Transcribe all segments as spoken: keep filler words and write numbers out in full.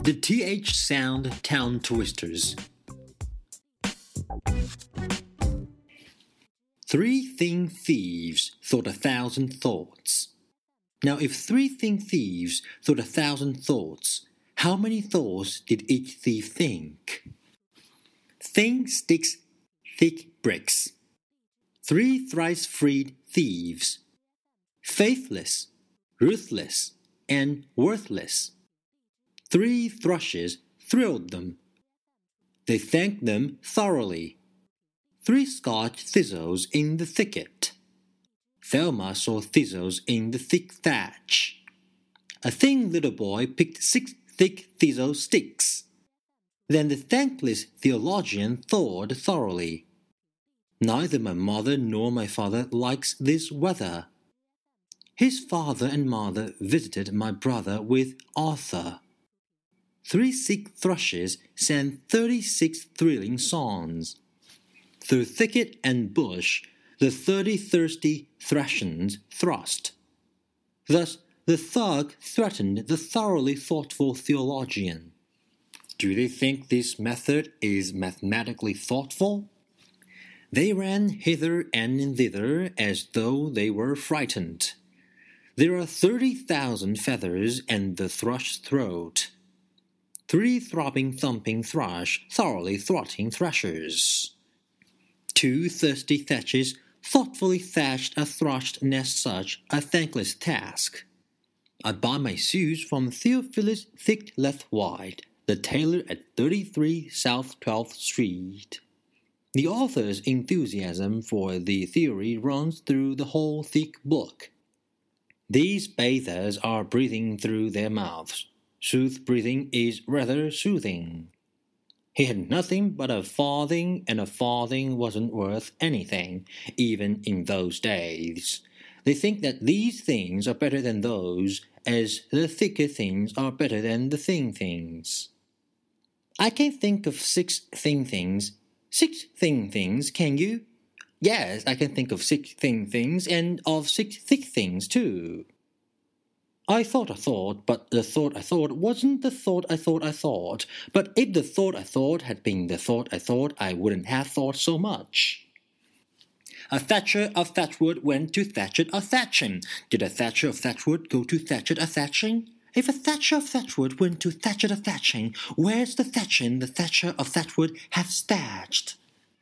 The T H sound tongue twisters. Three thin thieves thought a thousand thoughts. Now, if three thin thieves thought a thousand thoughts, how many thoughts did each thief think? Thin sticks, thick bricks. Three thrice freed thieves. Faithless, ruthless, and worthless. Three thrushes thrilled them. They thanked them thoroughly. Three Scotch thistles in the thicket. Thelma saw thistles in the thick thatch. A thin little boy picked six thick thistle sticks. Then the thankless theologian thawed thoroughly. Neither my mother nor my father likes this weather. His father and mother visited my brother with Arthur. Three sick thrushes sang thirty-six thrilling songs. Through thicket and bush, the thirty thirsty Thracians thrust. Thus the thug threatened the thoroughly thoughtful theologian. Do they think this method is mathematically thoughtful? They ran hither and thither as though they were frightened. There are thirty thousand feathers in the thrush's throat. Three throbbing, thumping thrush, thoroughly throtting thrashers. Two thirsty thatches thoughtfully thatched a thrushed nest such a thankless task. I buy my shoes from Theophilus Thick Left Wide, the tailor at thirty-three South twelfth Street. The author's enthusiasm for the theory runs through the whole thick book. These bathers are breathing through their mouths. Sooth breathing is rather soothing. He had nothing but a farthing, and a farthing wasn't worth anything, even in those days. They think that these things are better than those, as the thicker things are better than the thin things. I can think of six thin things. Six thin things, can you? Yes, I can think of six thin things, and of six thick things, too. I thought I thought, but the thought I thought wasn't the thought I thought I thought. But if the thought I thought had been the thought I thought, I wouldn't have thought so much. A thatcher of thatchwood went to thatchet a thatching. Did a thatcher of thatchwood go to thatchet a thatching? If a thatcher of thatchwood went to thatchet a thatching, where's the thatching the thatcher of thatchwood has thatched?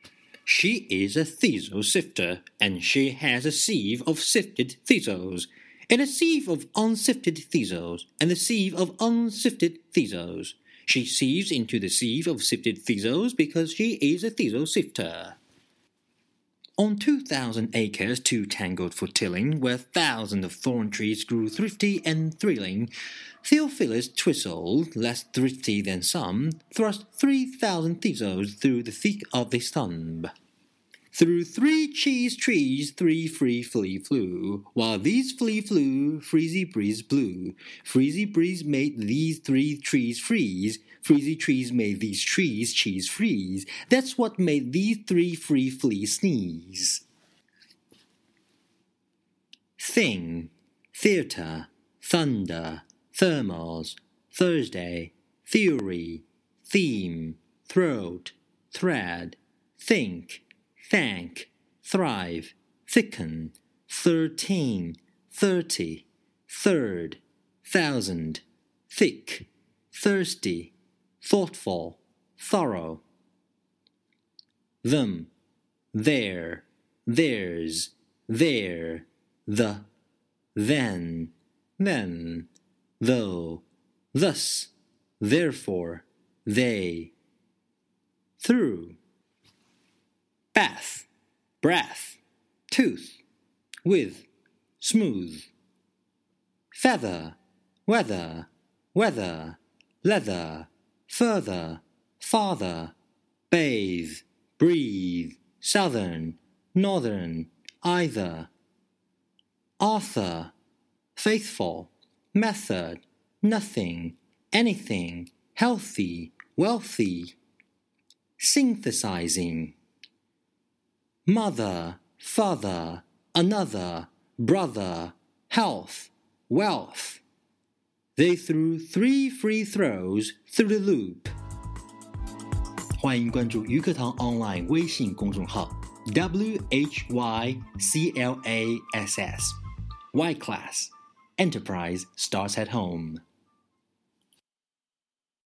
She is a thistle sifter, and she has a sieve of sifted thistles, and a sieve of unsifted thistles, and a sieve of unsifted thistles. She sieves into the sieve of sifted thistles because she is a thistle sifter. On two thousand acres too tangled for tilling, where thousands of thorn trees grew thrifty and thrilling, Theophilus Twistle, less thrifty than some, thrust three thousand thistles through the thick of his thumb. Through three cheese trees three free flea flew, while these flea flew, freezy breeze blew. Freezy breeze made these three trees freeze, freezy trees made these trees cheese freeze. That's what made these three free fleas sneeze. Thing, theatre, thunder, thermals, Thursday, theory, theme, throat, thread, think, thank, thrive, thicken, thirteen, thirty, third, thousand, thick, thirsty, thoughtful, thorough. Them, there, theirs, there, the, then, them, though, thus, therefore, they. Through. Bath, breath, tooth, with, smooth. Feather, weather, weather, leather, further, father, bathe, breathe, southern, northern, either. Author, faithful, method, nothing, anything, healthy, wealthy. Synthesizing. Mother, father, another, brother, health, wealth. They threw three free throws through the loop. 欢迎关注鱼课堂 online 微信公众号 W H Y C L A S S Y Class Enterprise starts at home.